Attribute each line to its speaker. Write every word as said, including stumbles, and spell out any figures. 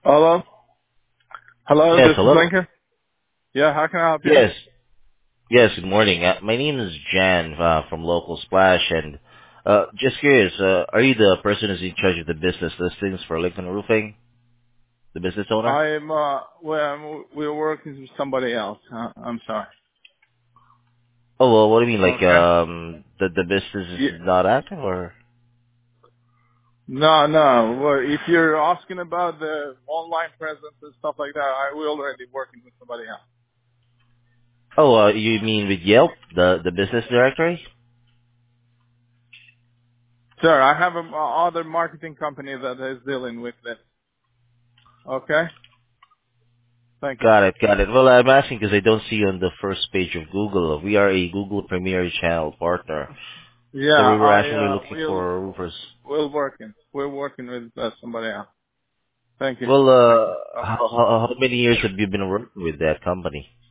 Speaker 1: Hello? Hello,
Speaker 2: Yes,
Speaker 1: this is
Speaker 2: hello.
Speaker 1: Lincoln. Yeah, how can I help you?
Speaker 2: Yes, yes. Good morning. Uh, my name is Jan uh, from Local Splash, and uh, just curious, uh, are you the person who's in charge of the business listings for Lincoln Roofing, the business owner?
Speaker 1: I'm, uh, well, we're working with somebody else. Uh, I'm sorry.
Speaker 2: Oh well, what do you mean? Like
Speaker 1: Okay.
Speaker 2: um, the the business
Speaker 1: Yeah.
Speaker 2: is not active, or
Speaker 1: No, no. Well, if you're asking about the online presence and stuff like that, I, we're already working with somebody else.
Speaker 2: oh, uh, you mean with Yelp, the the business directory?
Speaker 1: Sir, I have a uh, other marketing company that is dealing with this. Okay? Thank you.
Speaker 2: Got it, got it. Well, I'm asking because I don't see you on the first page of Google. We are a Google Premier Channel partner,
Speaker 1: Yeah,
Speaker 2: so we were
Speaker 1: I,
Speaker 2: actually
Speaker 1: uh,
Speaker 2: looking
Speaker 1: we'll,
Speaker 2: for roofers.
Speaker 1: we're working. We're working with uh, somebody else. Thank you.
Speaker 2: Well,
Speaker 1: Thank you.
Speaker 2: uh,
Speaker 1: Bye-bye.
Speaker 2: how, how, how many years have you been working with that company?